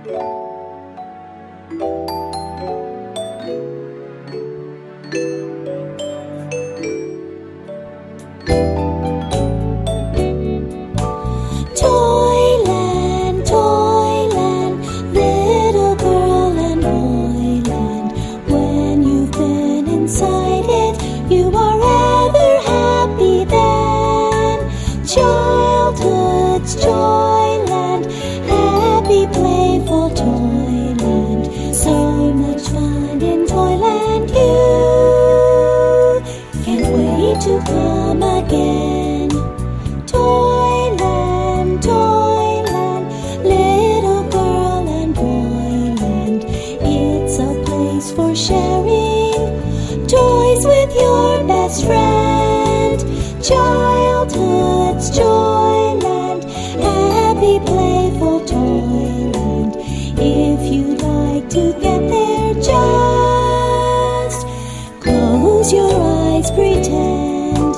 Toyland, Toyland, little girl and boyland. When you've been inside it, you are ever happy then. Childhood's Joyland, happy playful Toyland. So much fun in Toyland, you can't wait to come again. Toyland, Toyland, little girl and boyland. It's a place for sharing toys with your best friend. Childhood's Joyland, happy playful Toyland. If you'd like to get there, just close your eyes, pretend.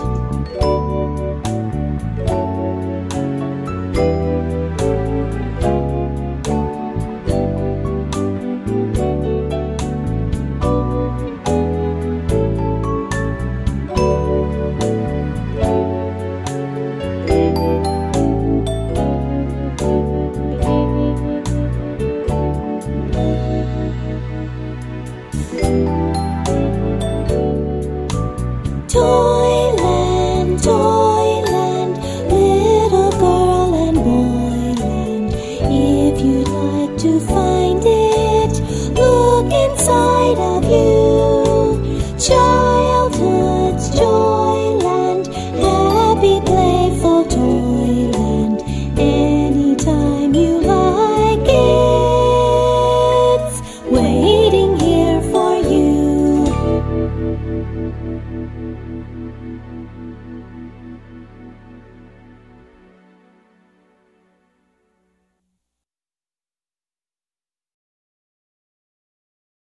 Toyland, Toyland, little girl and boyland. If you'd like to find it, look inside of you. Childhood's Joyland, happy playful Toyland. Anytime you like, it's waiting here for you.